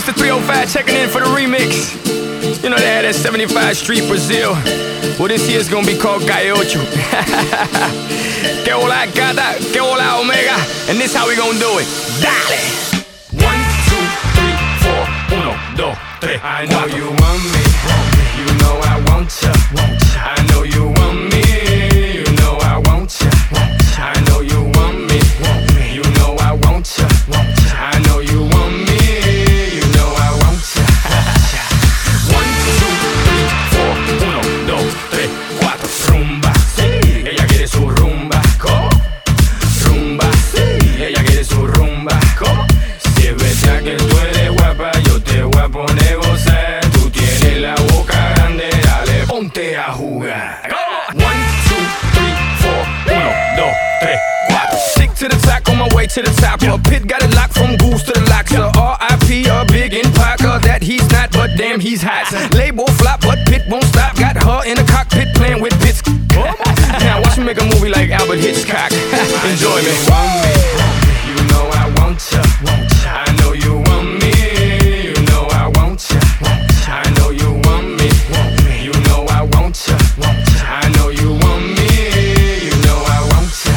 Mr. 305 checking in for the remix. You know they had that 75 Street Brazil. Well, this year's gonna be called Calle Ocho. Que hola gata, que hola omega. And this how we gonna do it. Dale! 1, 2, 3, 4, 1, 2, 3. I know you want me, you know I want ya. I know you want me, you know I want ya. I know you want me, you know I want ya. I know you want me, you know I want ya. 1, 2, 3, 4, 1, 2, 3, 4. Rumba, sí, ella quiere su rumba. ¿Cómo? Rumba, sí, ella quiere su rumba. ¿Cómo? Si es verdad que tú eres guapa, yo te voy a poner a gozar. Tú tienes la boca grande, dale, ponte a jugar. 1, 2, 3, 4, 1, 2, 3, 4. Stick to the top, on my way to the top. Pit got it locked from goose to the lock. So R.I.P. a big in Parker that he's not, but damn he's hot. Label flop, but Pit won't stop. Got her in the cockpit playing with bits. Now watch me make a movie like Albert Hitchcock. Enjoy me. You know I want ya. I know you want me. You know I want ya. I know you want me. You know I want ya. I know you want me. You know I want ya.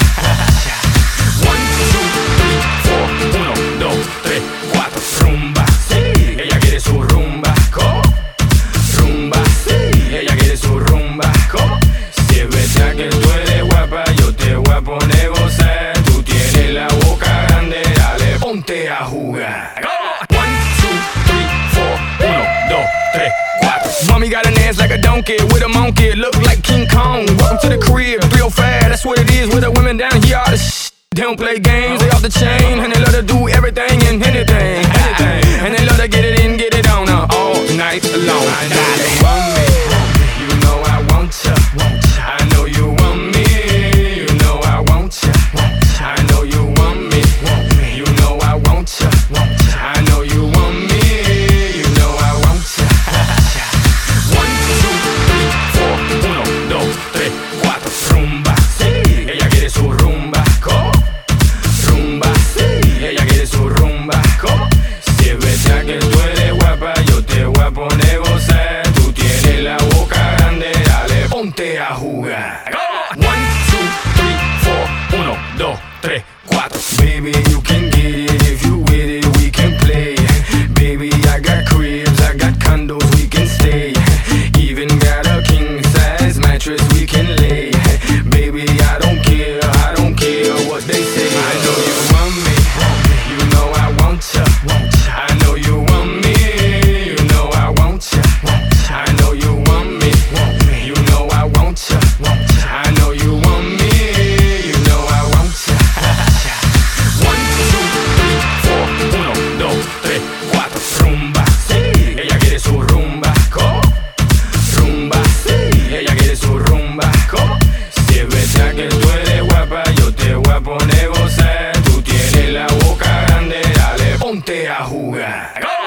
1, 2, 3, 4, 1, 2, 3, 4. Rumba, sí, ella quiere su rumba. ¿Cómo? Rumba, sí, ella quiere su rumba. ¿Cómo? Si es verdad que tú eres guapa, yo te voy a poner a gozar. Tú tienes la boca grande, dale, ponte a jugar. 1, 2, 3, 4, 1, 2, 3, 4. Mommy got an ass like a donkey with a monkey, look like King Kong. Welcome to the crib, 305, that's what it is with the women down here. All the they don't play games, they off the chain, and they love to do everything and anything. And they love to get it in, get it on all night long. I know you want me, you know I want ya. I know you want me, you know I want ya. I know you want me, you know I want ya. I know you want me, you know I want ya. 1, 2, 3, 4, 1, 2, 3, 4. Rumba, sí, ella quiere su rumba. ¿Cómo? Rumba, sí, ella quiere su rumba. ¿Cómo? Si es verdad que tú eres guapa, yo te voy a poner a gozar. Tú tienes la boca grande, dale, ponte a jugar. 1, 2, 3, 4, 1, 2, 3, 4. Baby, you can get it if you with it, we can play. Baby, I got cribs, I got condos, we can stay. Even got a king size mattress we can lay. Baby, I don't care what they say. I know you want me, you know I want ya. I know you want me, you know I want ya. I know you want me, you know I want ya. I know you want me, you know I want ya. 1, 2, 3, 4, 1, 2, 3, 4. Rumba, sí, ella quiere su rumba. ¿Cómo? Rumba, sí, ella quiere su rumba. ¿Cómo? Si es verdad que tú eres guapa, yo te voy a poner a gozar. Tú tienes la boca grande, dale, ponte a jugar.